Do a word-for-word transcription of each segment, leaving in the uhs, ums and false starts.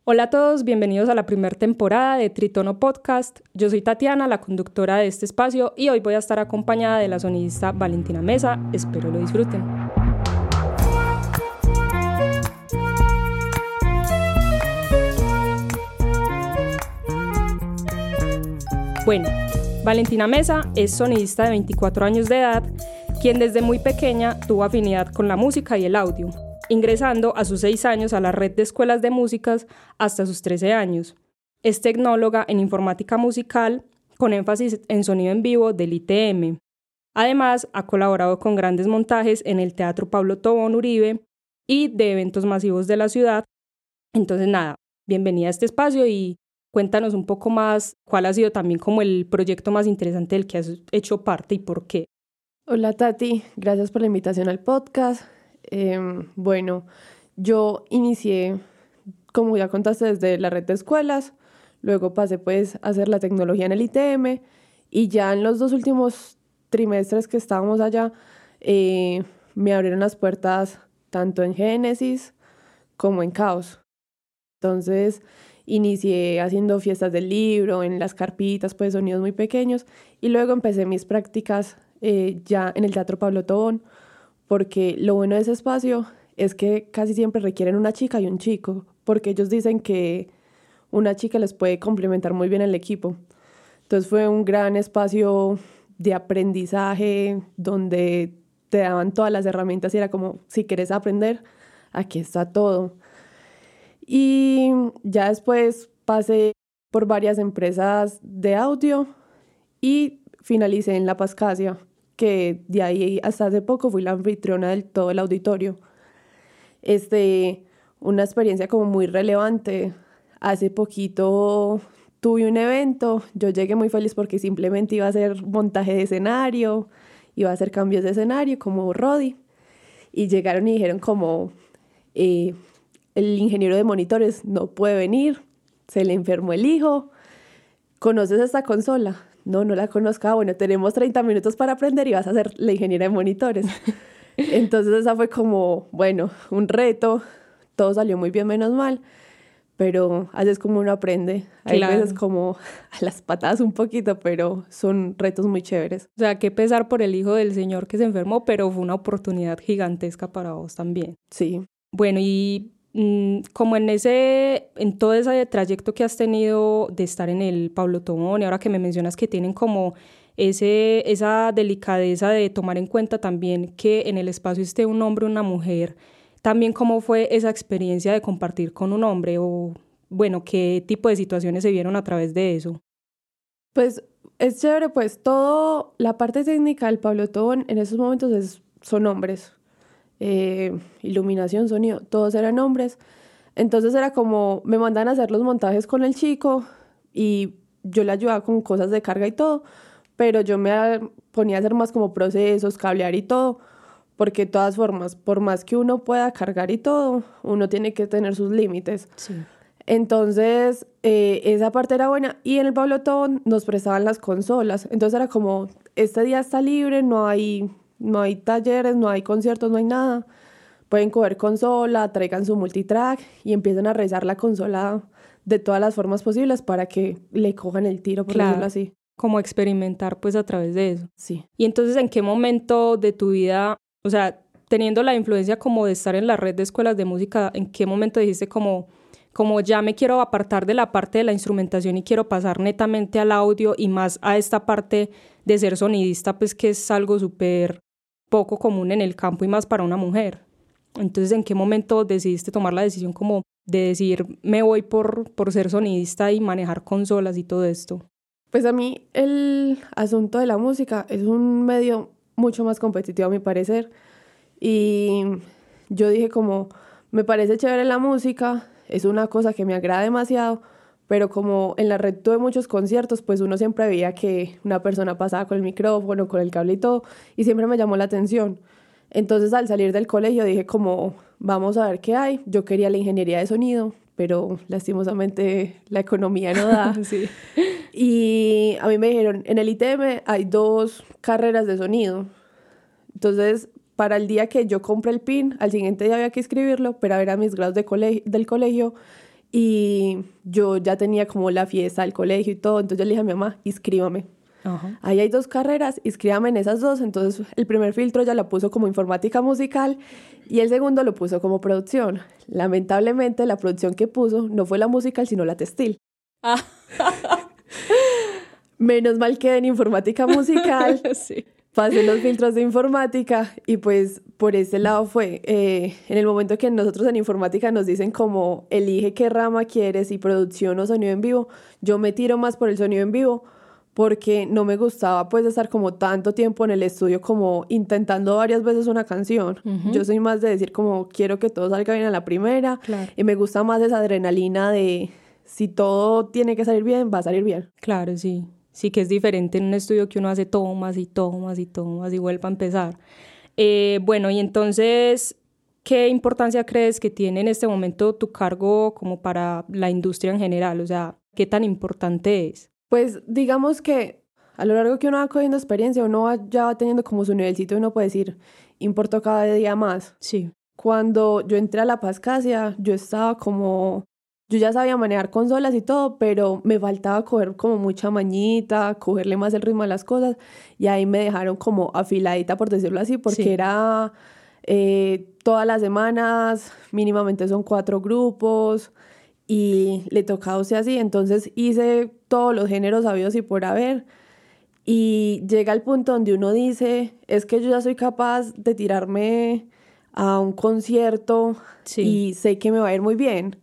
Hola a todos, bienvenidos a la primera temporada de Tritono Podcast. Yo soy Tatiana, la conductora de este espacio, y hoy voy a estar acompañada de la sonidista Valentina Mesa. Espero lo disfruten. Bueno, Valentina Mesa es sonidista de veinticuatro años de edad, quien desde muy pequeña tuvo afinidad con la música y el audio, ingresando a sus seis años a la red de escuelas de músicas hasta sus trece años. Es tecnóloga en informática musical, con énfasis en sonido en vivo del I T M. Además, ha colaborado con grandes montajes en el Teatro Pablo Tobón Uribe y de eventos masivos de la ciudad. Entonces, nada, bienvenida a este espacio y cuéntanos un poco más cuál ha sido también como el proyecto más interesante del que has hecho parte y por qué. Hola Tati, gracias por la invitación al podcast. Eh, bueno, yo inicié, como ya contaste, desde la red de escuelas, luego pasé pues a hacer la tecnología en el I T M y ya en los dos últimos trimestres que estábamos allá eh, me abrieron las puertas tanto en Génesis como en Caos. Entonces inicié haciendo fiestas del libro, en las carpitas, pues sonidos muy pequeños, y luego empecé mis prácticas eh, ya en el Teatro Pablo Tobón, porque lo bueno de ese espacio es que casi siempre requieren una chica y un chico, porque ellos dicen que una chica les puede complementar muy bien el equipo. Entonces fue un gran espacio de aprendizaje donde te daban todas las herramientas y era como, si quieres aprender, aquí está todo. Y ya después pasé por varias empresas de audio y finalicé en La Pascasia, que de ahí hasta hace poco fui la anfitriona del todo el auditorio. Este, una experiencia como muy relevante. Hace poquito tuve un evento, yo llegué muy feliz porque simplemente iba a hacer montaje de escenario, iba a hacer cambios de escenario como Rodi, y llegaron y dijeron como, eh, el ingeniero de monitores no puede venir, se le enfermó el hijo, ¿conoces esta consola? No, no la conozco. Ah, bueno, tenemos treinta minutos para aprender y vas a ser la ingeniera de monitores. Entonces esa fue como, bueno, un reto. Todo salió muy bien, menos mal. Pero así es como uno aprende. Hay Claro. veces como a las patadas un poquito, pero son retos muy chéveres. O sea, qué pesar por el hijo del señor que se enfermó, pero fue una oportunidad gigantesca para vos también. Sí. Bueno, y mmm, como en ese, en todo ese trayecto que has tenido de estar en el Pablo Tobón, y ahora que me mencionas que tienen como ese, esa delicadeza de tomar en cuenta también que en el espacio esté un hombre o una mujer, también cómo fue esa experiencia de compartir con un hombre, o bueno, qué tipo de situaciones se vieron a través de eso. Pues es chévere, pues todo, la parte técnica del Pablo Tobón en esos momentos es, son hombres. Eh, iluminación, sonido, todos eran hombres. Entonces era como, me mandan a hacer los montajes con el chico y yo le ayudaba con cosas de carga y todo, pero yo me a- ponía a hacer más como procesos, cablear y todo, porque de todas formas, por más que uno pueda cargar y todo, uno tiene que tener sus límites. Sí. Entonces, eh, esa parte era buena. Y en el Pablo Tobón nos prestaban las consolas. Entonces era como, este día está libre, no hay, no hay talleres, no hay conciertos, no hay nada. Pueden coger consola, traigan su multitrack y empiezan a revisar la consola de todas las formas posibles para que le cojan el tiro, por Claro. decirlo así. Como experimentar pues a través de eso. Sí. Y entonces, ¿en qué momento de tu vida, o sea, teniendo la influencia como de estar en la red de escuelas de música, en qué momento dijiste como, como ya me quiero apartar de la parte de la instrumentación y quiero pasar netamente al audio y más a esta parte de ser sonidista, pues que es algo súper poco común en el campo y más para una mujer? Entonces, ¿en qué momento decidiste tomar la decisión como de decir me voy por, por ser sonidista y manejar consolas y todo esto? Pues a mí el asunto de la música es un medio mucho más competitivo a mi parecer. Y yo dije como, me parece chévere la música, es una cosa que me agrada demasiado, pero como en la red tuve muchos conciertos, pues uno siempre veía que una persona pasaba con el micrófono, con el cable y todo, y siempre me llamó la atención. Entonces al salir del colegio dije como, vamos a ver qué hay. Yo quería la ingeniería de sonido, pero lastimosamente la economía no da. Sí. Y a mí me dijeron, en el I T M hay dos carreras de sonido. Entonces, para el día que yo compré el PIN, al siguiente día había que inscribirlo, pero era mis grados de colegio, del colegio. Y yo ya tenía como la fiesta del colegio y todo, entonces yo le dije a mi mamá, inscríbame. Ajá. Ahí hay dos carreras, inscríbame en esas dos. Entonces el primer filtro ya lo puso como informática musical y el segundo lo puso como producción. Lamentablemente la producción que puso no fue la musical sino la textil. Ah. Menos mal quedé en informática musical. Sí. Pasé los filtros de informática y pues por ese lado fue. Eh, en el momento que nosotros en informática nos dicen como elige qué rama quieres, si producción o sonido en vivo, yo me tiro más por el sonido en vivo porque no me gustaba pues estar como tanto tiempo en el estudio como intentando varias veces una canción. Uh-huh. Yo soy más de decir como quiero que todo salga bien a la primera. Claro. Y me gusta más esa adrenalina de si todo tiene que salir bien, va a salir bien. Claro, sí. Sí que es diferente en un estudio que uno hace tomas y tomas y tomas y vuelve a empezar. Eh, bueno, y entonces, ¿qué importancia crees que tiene en este momento tu cargo como para la industria en general? O sea, ¿qué tan importante es? Pues digamos que a lo largo que uno va cogiendo experiencia, uno va, ya va teniendo como su nivelcito y uno puede decir, importo cada día más. Sí. Cuando yo entré a La Pascasia, yo estaba como, yo ya sabía manejar consolas y todo, pero me faltaba coger como mucha mañita, cogerle más el ritmo a las cosas y ahí me dejaron como afiladita, por decirlo así, porque sí. era eh, todas las semanas, mínimamente son cuatro grupos. Y le tocaba o sea así, entonces hice todos los géneros habidos y por haber y llega el punto donde uno dice, es que yo ya soy capaz de tirarme a un concierto sí. y sé que me va a ir muy bien.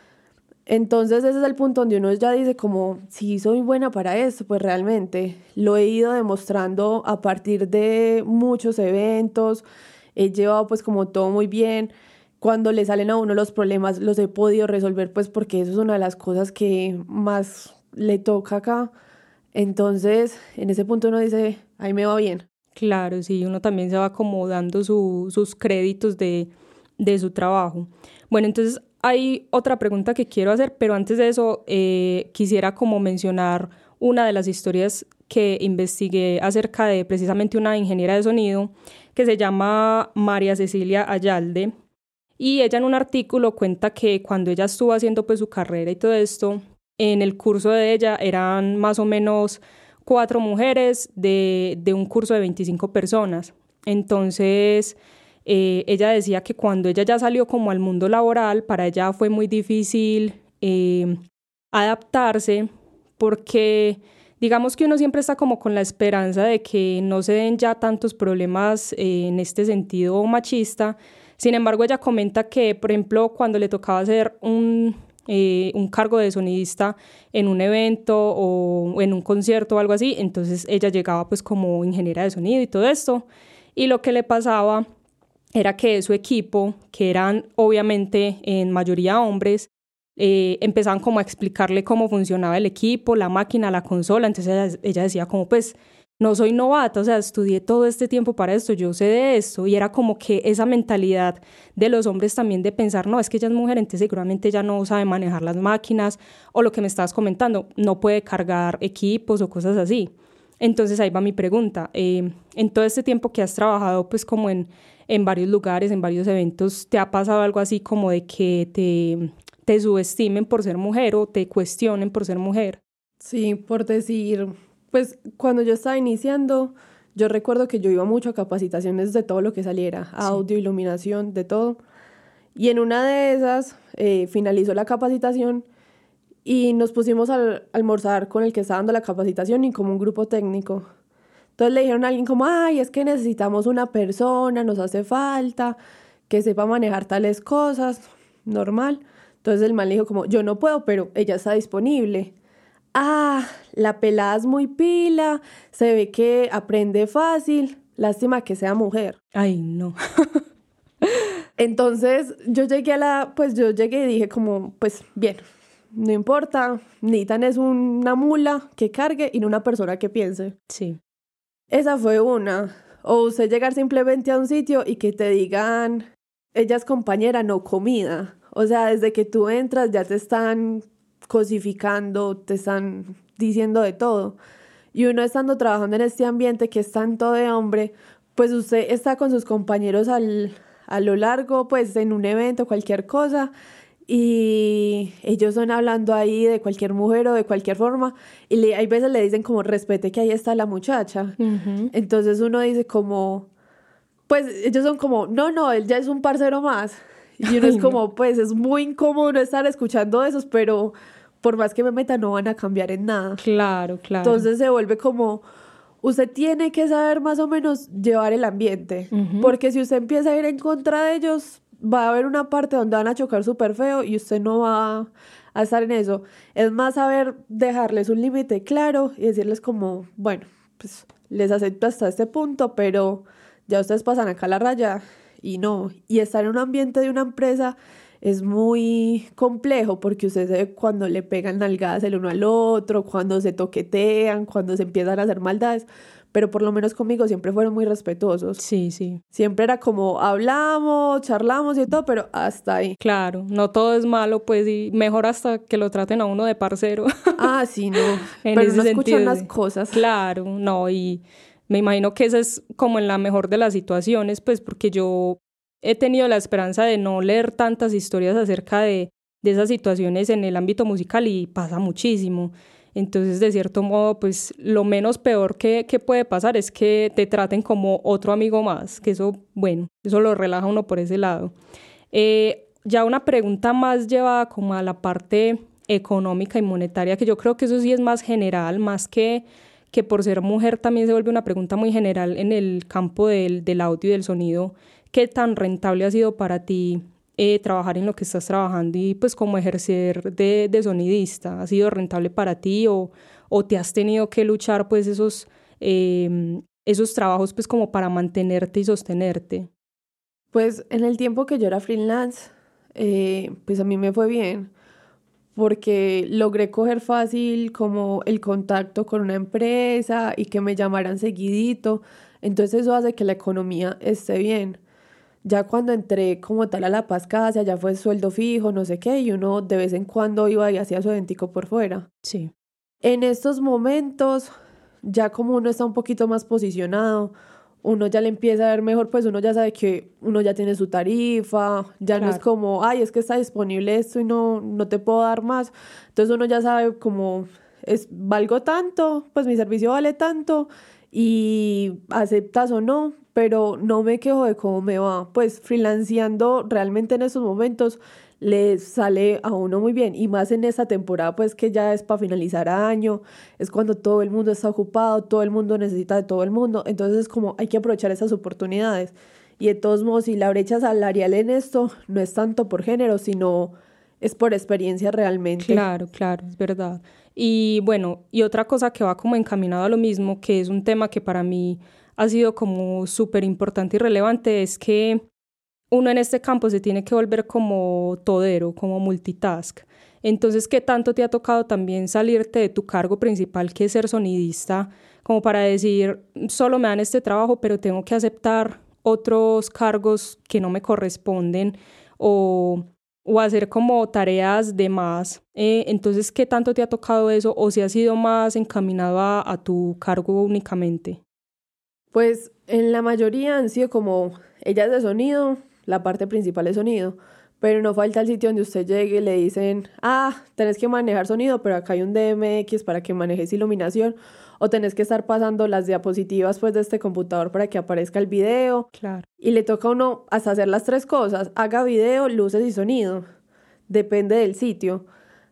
Entonces ese es el punto donde uno ya dice como, si soy buena para esto, pues realmente lo he ido demostrando a partir de muchos eventos, he llevado pues como todo muy bien. Cuando le salen a uno los problemas, los he podido resolver, pues porque eso es una de las cosas que más le toca acá. Entonces, en ese punto uno dice, ahí me va bien. Claro, sí, uno también se va como dando su, sus créditos de, de su trabajo. Bueno, entonces hay otra pregunta que quiero hacer, pero antes de eso eh, quisiera como mencionar una de las historias que investigué acerca de precisamente una ingeniera de sonido que se llama María Cecilia Ayalde. Y ella en un artículo cuenta que cuando ella estuvo haciendo pues su carrera y todo esto, en el curso de ella eran más o menos cuatro mujeres de, de un curso de veinticinco personas. Entonces, eh, ella decía que cuando ella ya salió como al mundo laboral, para ella fue muy difícil eh, adaptarse porque digamos que uno siempre está como con la esperanza de que no se den ya tantos problemas eh, en este sentido machista. Sin embargo, ella comenta que, por ejemplo, cuando le tocaba hacer un, eh, un cargo de sonidista en un evento o en un concierto o algo así, entonces ella llegaba pues como ingeniera de sonido y todo esto, y lo que le pasaba era que su equipo, que eran obviamente en mayoría hombres, eh, empezaban como a explicarle cómo funcionaba el equipo, la máquina, la consola. Entonces ella, ella decía como pues no soy novata, o sea, estudié todo este tiempo para esto, yo sé de esto, y era como que esa mentalidad de los hombres también de pensar, no, es que ella es mujer, entonces seguramente ella no sabe manejar las máquinas, o lo que me estabas comentando, no puede cargar equipos o cosas así. Entonces ahí va mi pregunta, eh, en todo este tiempo que has trabajado pues como en, en varios lugares, en varios eventos, ¿te ha pasado algo así como de que te, te subestimen por ser mujer o te cuestionen por ser mujer? Sí, por decir... Pues cuando yo estaba iniciando, yo recuerdo que yo iba mucho a capacitaciones de todo lo que saliera, audio, sí. iluminación, de todo. Y en una de esas eh, finalizó la capacitación y nos pusimos a almorzar con el que estaba dando la capacitación y como un grupo técnico. Entonces le dijeron a alguien como, ay, es que necesitamos una persona, nos hace falta, que sepa manejar tales cosas, normal. Entonces el man le dijo como, yo no puedo, pero ella está disponible. Ah, la pelada es muy pila, se ve que aprende fácil, lástima que sea mujer. Ay, no. Entonces yo llegué a la, pues yo llegué y dije como, pues bien, no importa, Nitan es una mula que cargue y no una persona que piense. Sí. Esa fue una. O usted llegar simplemente a un sitio y que te digan, ella es compañera, no comida. O sea, desde que tú entras ya te están cosificando, te están diciendo de todo. Y uno estando trabajando en este ambiente que es tanto de hombre, pues usted está con sus compañeros al, a lo largo, pues en un evento, cualquier cosa, y ellos son hablando ahí de cualquier mujer o de cualquier forma y le, hay veces le dicen como respete que ahí está la muchacha. Ujú. Entonces uno dice como, pues ellos son como, no, no, él ya es un parcero más. Y uno es Ay, no. como, pues es muy incómodo no estar escuchando esos, pero por más que me meta no van a cambiar en nada. Claro, claro. Entonces se vuelve como, usted tiene que saber más o menos llevar el ambiente, Ujú. porque si usted empieza a ir en contra de ellos, va a haber una parte donde van a chocar súper feo y usted no va a estar en eso. Es más saber dejarles un límite claro y decirles como, bueno, pues les acepto hasta este punto, pero ya ustedes pasan acá la raya y no. Y estar en un ambiente de una empresa es muy complejo porque usted se ve cuando le pegan nalgadas el uno al otro, cuando se toquetean, cuando se empiezan a hacer maldades, pero por lo menos conmigo siempre fueron muy respetuosos. Sí, sí. Siempre era como hablamos, charlamos y todo, pero hasta ahí. Claro, no todo es malo, pues, y mejor hasta que lo traten a uno de parcero. Ah, sí, no, En pero ese no escuchan sentido, las sí. cosas. Claro, no, y me imagino que esa es como en la mejor de las situaciones, pues, porque yo he tenido la esperanza de no leer tantas historias acerca de, de esas situaciones en el ámbito musical y pasa muchísimo. Entonces, de cierto modo, pues, lo menos peor que, que puede pasar es que te traten como otro amigo más, que eso, bueno, eso lo relaja a uno por ese lado. Eh, ya una pregunta más llevada como a la parte económica y monetaria, que yo creo que eso sí es más general, más que, que por ser mujer también se vuelve una pregunta muy general en el campo del, del audio y del sonido. ¿Qué tan rentable ha sido para ti eh, trabajar en lo que estás trabajando y pues como ejercer de, de sonidista? ¿Ha sido rentable para ti o, o te has tenido que luchar pues esos, eh, esos trabajos pues como para mantenerte y sostenerte? Pues en el tiempo que yo era freelance, eh, pues a mí me fue bien, porque logré coger fácil como el contacto con una empresa y que me llamaran seguidito. Entonces eso hace que la economía esté bien. Ya cuando entré como tal a La Paz Casa, ya fue sueldo fijo, no sé qué, y uno de vez en cuando iba y hacía su eventico por fuera. Sí. En estos momentos, ya como uno está un poquito más posicionado, uno ya le empieza a ver mejor, pues uno ya sabe que uno ya tiene su tarifa, ya no es Claro. como, ay, es que está disponible esto y no, no te puedo dar más. Entonces uno ya sabe como, es, valgo tanto, pues mi servicio vale tanto y aceptas o no, pero no me quejo de cómo me va. Pues freelanceando realmente en estos momentos le sale a uno muy bien y más en esta temporada pues que ya es para finalizar año, es cuando todo el mundo está ocupado, todo el mundo necesita de todo el mundo, entonces es como hay que aprovechar esas oportunidades y de todos modos si la brecha salarial en esto no es tanto por género, sino es por experiencia realmente. Claro, claro, es verdad. Y bueno, y otra cosa que va como encaminado a lo mismo, que es un tema que para mí ha sido como súper importante y relevante, es que uno en este campo se tiene que volver como todero, como multitask. Entonces, ¿qué tanto te ha tocado también salirte de tu cargo principal, que es ser sonidista, como para decir, solo me dan este trabajo, pero tengo que aceptar otros cargos que no me corresponden o, o hacer como tareas de más? Eh, entonces, ¿qué tanto te ha tocado eso o si has sido más encaminado a, a tu cargo únicamente? Pues en la mayoría han sido como ellas de sonido, la parte principal es sonido, pero no falta el sitio donde usted llegue y le dicen, ah, tenés que manejar sonido, pero acá hay un D M X para que manejes iluminación, o tenés que estar pasando las diapositivas pues de este computador para que aparezca el video, Claro. y le toca a uno hasta hacer las tres cosas, haga video, luces y sonido, depende del sitio.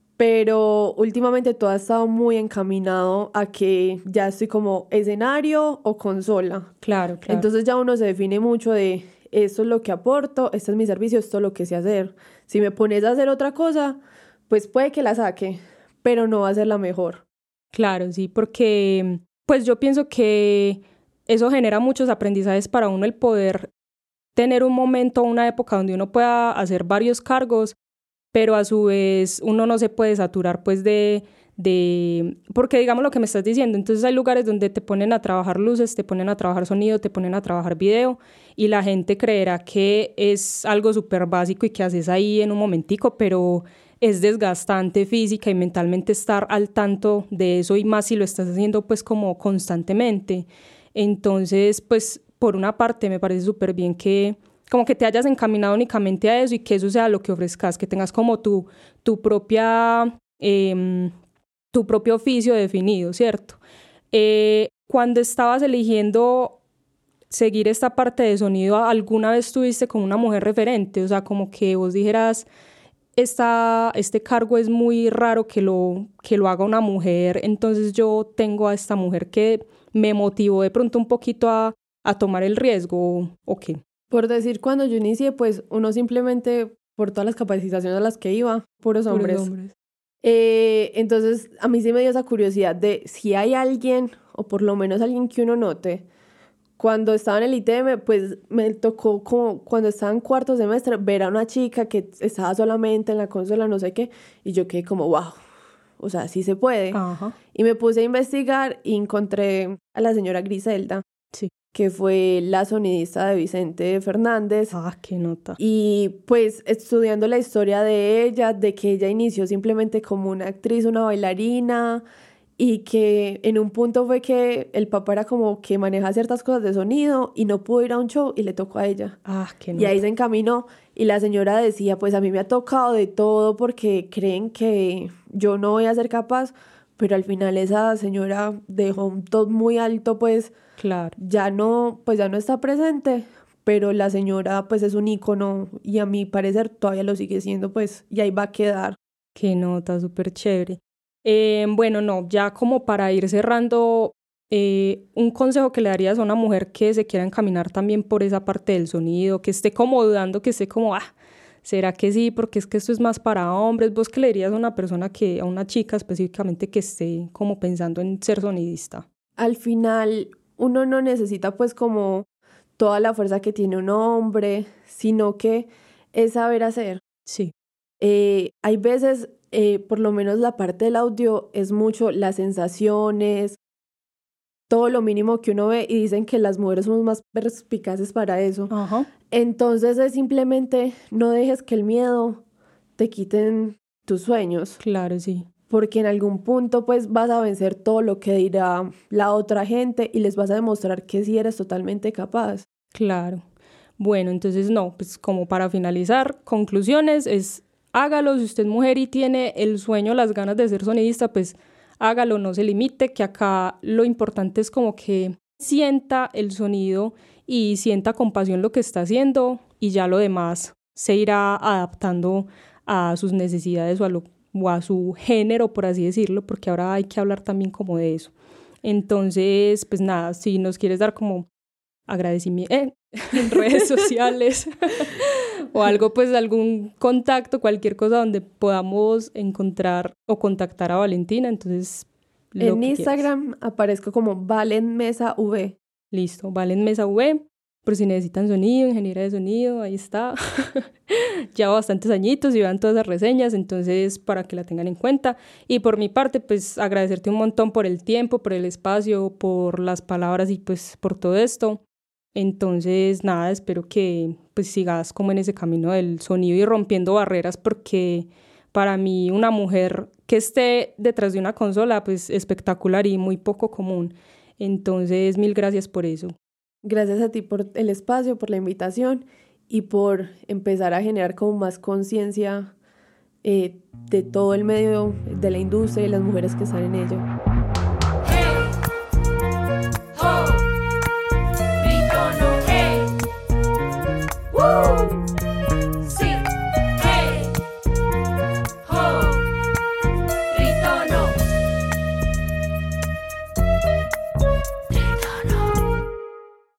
Pero últimamente todo ha estado muy encaminado a que ya estoy como escenario o consola. Claro, claro. Entonces ya uno se define mucho de esto es lo que aporto, este es mi servicio, esto es lo que sé hacer. Si me pones a hacer otra cosa, pues puede que la saque, pero no va a ser la mejor. Claro, sí, porque pues yo pienso que eso genera muchos aprendizajes para uno el poder tener un momento, una época donde uno pueda hacer varios cargos, pero a su vez uno no se puede saturar pues de, de, porque digamos lo que me estás diciendo, entonces hay lugares donde te ponen a trabajar luces, te ponen a trabajar sonido, te ponen a trabajar video y la gente creerá que es algo súper básico y que haces ahí en un momentico, pero es desgastante física y mentalmente estar al tanto de eso y más si lo estás haciendo pues como constantemente. Entonces pues por una parte me parece súper bien que como que te hayas encaminado únicamente a eso y que eso sea lo que ofrezcas, que tengas como tu, tu propia, eh, tu propio oficio definido, ¿cierto? Eh, cuando estabas eligiendo seguir esta parte de sonido, ¿alguna vez tuviste como una mujer referente? O sea, como que vos dijeras, esta, este cargo es muy raro que lo, que lo haga una mujer, entonces yo tengo a esta mujer que me motivó de pronto un poquito a, a tomar el riesgo, ¿o qué? Por decir, cuando yo inicié, pues uno simplemente, por todas las capacitaciones a las que iba, puros hombres. Puros hombres. Eh, entonces, a mí sí me dio esa curiosidad de si hay alguien, o por lo menos alguien que uno note. Cuando estaba en el I T M, pues me tocó como cuando estaba en cuarto semestre ver a una chica que estaba solamente en la consola, no sé qué, y yo quedé como, wow, o sea, sí se puede. Ajá. Y me puse a investigar y encontré a la señora Griselda, sí. que fue la sonidista de Vicente Fernández. Ah, qué nota. Y pues estudiando la historia de ella, de que ella inició simplemente como una actriz, una bailarina, y que en un punto fue que el papá era como que maneja ciertas cosas de sonido y no pudo ir a un show y le tocó a ella. Ah, qué nota. Y ahí se encaminó y la señora decía, pues a mí me ha tocado de todo porque creen que yo no voy a ser capaz, pero al final esa señora dejó un top muy alto, pues claro. ya no, pues ya no está presente, pero la señora pues es un ícono y a mi parecer todavía lo sigue siendo, pues, y ahí va a quedar. Qué nota, súper chévere. Eh, bueno, no, ya como para ir cerrando, eh, un consejo que le darías a una mujer que se quiera encaminar también por esa parte del sonido, que esté como dudando, que esté como, ah, ¿será que sí? Porque es que esto es más para hombres. ¿Vos qué le dirías a una persona, que a una chica específicamente que esté como pensando en ser sonidista? Al final, uno no necesita pues como toda la fuerza que tiene un hombre, sino que es saber hacer. Sí. Eh, hay veces, eh, por lo menos la parte del audio, es mucho las sensaciones, todo lo mínimo que uno ve, y dicen que las mujeres somos más perspicaces para eso. Ajá. Entonces es simplemente no dejes que el miedo te quiten tus sueños. Claro, sí. Porque en algún punto pues vas a vencer todo lo que dirá la otra gente y les vas a demostrar que sí eres totalmente capaz. Claro. Bueno, entonces no, pues como para finalizar, conclusiones es hágalo. Si usted es mujer y tiene el sueño, las ganas de ser sonidista, pues hágalo, no se limite, que acá lo importante es como que sienta el sonido y sienta con pasión lo que está haciendo, y ya lo demás se irá adaptando a sus necesidades o a, lo, o a su género, por así decirlo, porque ahora hay que hablar también como de eso. Entonces, pues nada, si nos quieres dar como agradecimiento eh, en redes sociales o algo, pues algún contacto, cualquier cosa donde podamos encontrar o contactar a Valentina, entonces en Instagram quieras. Aparezco como Valen Mesa V. Listo, Valen Mesa V, por si necesitan sonido, ingeniera de sonido, ahí está. Lleva bastantes añitos y vean todas las reseñas, entonces para que la tengan en cuenta. Y por mi parte, pues agradecerte un montón por el tiempo, por el espacio, por las palabras y pues por todo esto. Entonces, nada, espero que pues sigas como en ese camino del sonido y rompiendo barreras, porque para mí una mujer que esté detrás de una consola, pues espectacular y muy poco común. Entonces, mil gracias por eso. Gracias a ti por el espacio, por la invitación y por empezar a generar como más conciencia eh, de todo el medio de la industria y las mujeres que están en ello.